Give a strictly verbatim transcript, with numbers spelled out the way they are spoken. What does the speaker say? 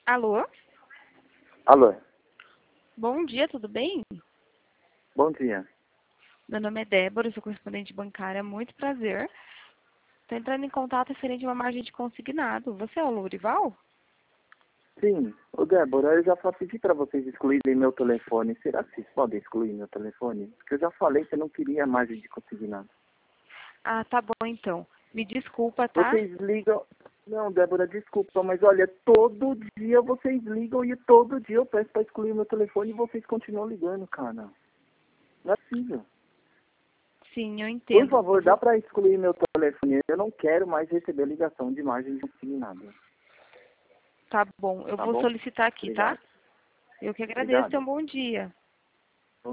Alô? Alô, Bom dia, tudo bem? bom dia. Meu nome é Débora, eu sou correspondente bancária, muito prazer. Estou entrando em contato referente a uma margem de consignado. Você é o Lourival? Sim, ô Débora, eu já fa- pedi para vocês excluírem meu telefone. Será que vocês podem excluir meu telefone? Porque eu já falei que eu não queria margem de consignado. Ah, tá bom então. Me desculpa, tá? Vocês ligam... Não, Débora, desculpa, mas olha, todo dia vocês ligam e todo dia eu peço para excluir meu telefone e vocês continuam ligando, cara. Não é possível. Sim, eu Por entendo. Eu favor, dá vou... para excluir meu telefone. Eu não quero mais receber ligação de margem de consignado. Tá bom, eu Tá vou bom? solicitar aqui, tá? Obrigado. Eu que agradeço, tenha Obrigado. um bom dia.